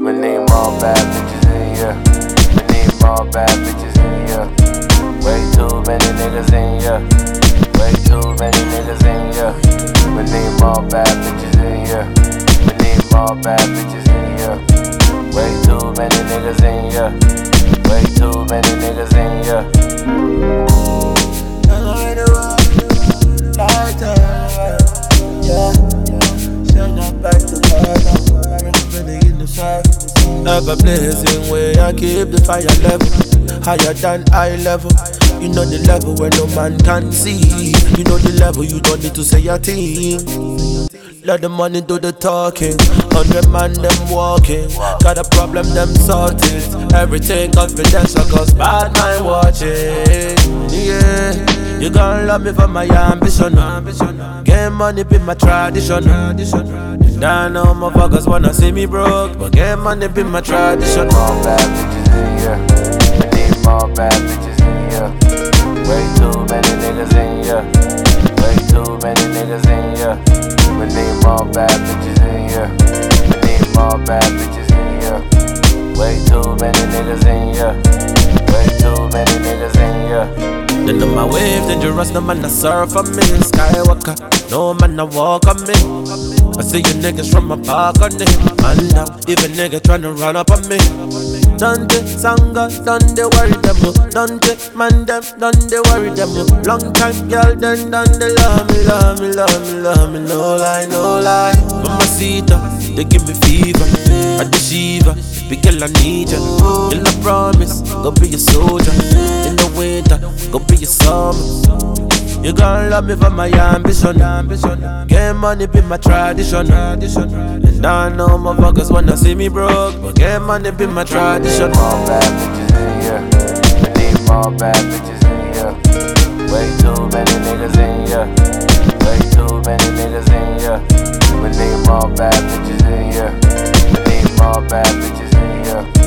We need more bad bitches in here. We need more bad bitches in here. Way too many niggas in here. Way too many niggas in here. We need more bad bitches in here. We need more bad bitches in here. Way too many niggas in here. Way too many niggas in here. Ever blazing way, I keep the fire level higher than eye level. You know the level where no man can see. You know the level you don't need to say a thing. Let the money do the talking. 100 man them walking. Got a problem them sorted. Everything confidential cause bad mind watching. Yeah, you gon' love me for my ambition. Get money be my tradition. Now no motherfuckers wanna see me broke, but get money be my tradition. More bad bitches in here. We need more bad bitches in here. Way too many niggas in here. Way too many niggas in here. We need more bad bitches in here. We need more bad bitches in here. Way too many niggas in here. Way too many niggas in here. They know my wave dangerous, no man a surf on me. Skywalker, no man a walk on me. I see you niggas from my balcony. Man down, even nigga tryna run up on me. Dante, Sanga, done they worry them. Dante, man them, done they worry them. Long time girl, then done they love me, love me, love me, love me. No lie, no lie. Mamacita, they give me fever. I the Shiva, big girl I need ya. Girl I promise, go be a soldier. In the winter, go be a summer. You gon' love me for my ambition. Get money be my tradition. Now no motherfuckers wanna see me broke, but get money be my tradition. More bad bitches in here. We need more bad bitches in here. Way too many niggas in here. Way too many niggas in here. We need more bad bitches in here. We need more bad bitches in here.